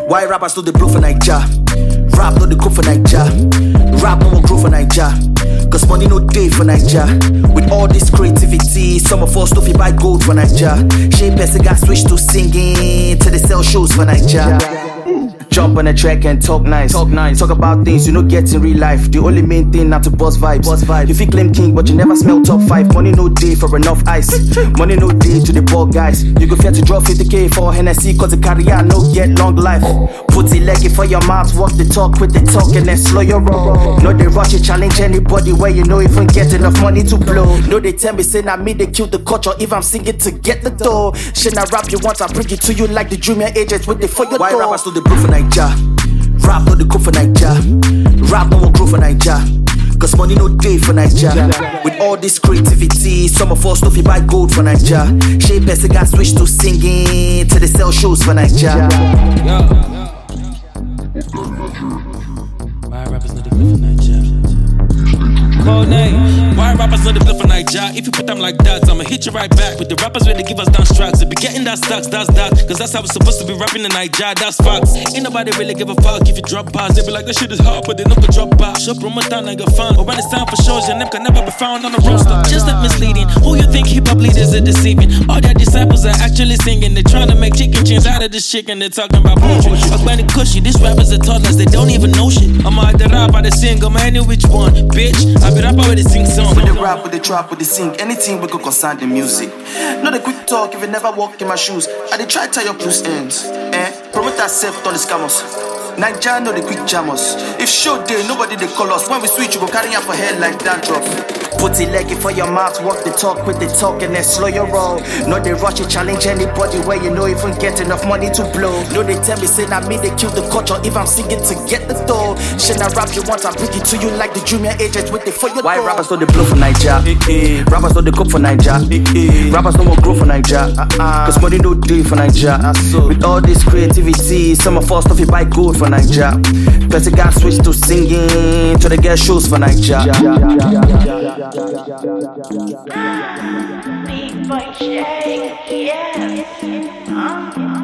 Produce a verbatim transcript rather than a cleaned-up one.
Why rappers do the blow for Naija? Rap no the cook for Naija. Rap no more grow for Naija. Cause money no day for Naija. With all this creativity, some of us don't feel buy gold for Naija. Shape person got switch to singing till they sell shows for Naija. Jump on a track and talk nice. Talk nice. Talk about things you know get in real life. The only main thing not to buzz vibes. Buzz vibes. You feel claim king, but you never smell top five. Money no day for enough ice. Money no day to the ball guys. You go fear to draw fifty K for Hennessy, cause the career no get long life. Put it leggy for your mouth, walk the talk with the talk and then slow your roll. No they rush you, challenge anybody where you know even get enough money to blow. No they tell me say na me they kill the culture if I'm singing to get the dough. Shit I rap you want, I bring it to you like the junior agents with the for your Why door. Rappers do the blue for Naija? Rap no the cook for Naija. Rap no more grow for Naija. Cause money no day for Naija. With all this creativity, some of us don't feel buy gold for Naija. Shape person got switch to singing till they sell shows for Naija. Why rappers know the clip for Naija? Code name. Why rappers know the clip for Naija? If you put them like that, I'ma hit you right back. With the rappers where they give us dance tracks. They be getting that stacks, that's that. Cause that's how it's supposed to be rapping in Naija, that's facts. Ain't nobody really give a fuck if you drop bars. They be like, that shit is hard, but they never drop bars. Show promo down and get fun. But when it's time for shows, your name can never be found on the roster. Just that misleading. Who you think hip hop leaders are deceiving? All their disciples are actually singing. They're trying to make chicken chins out of this chicken. They're talking about poetry. But when it cushy, these rappers are toddlers, they don't even know shit. I'm out the rap, I the sing, I'm any which one, bitch. I be rapper with the sing song. With the rap, with the trap, with the sing, anything we could concern the music. Not a quick talk if you never walk in my shoes. I dey try tie up loose ends. Eh? Promote ourselves to the scammers. Naija know the quick jammers. If show day, nobody they call us. When we switch, you go carry up for head like dandruff. Put it leggy for your mouth, walk the talk with the talk and then slow your roll. No they rush you, challenge anybody where you know even get enough money to blow. No they tell me say na me they kill the culture if I'm singing to get the dough. Shit I rap you want, I bring it to you like the junior agents with the for your Why door. Rappers know they blow for Naija? Eh, eh. Rappers know they cook for Naija. Eh, eh. Rappers no more grow for Naija. Uh-uh. Cause money no day for Naija. Uh-so. With all this creativity, some of us stuff you buy gold for Naija. Person got switch to singing to the get shows for Naija. Big boy shake, yes. Uh-huh.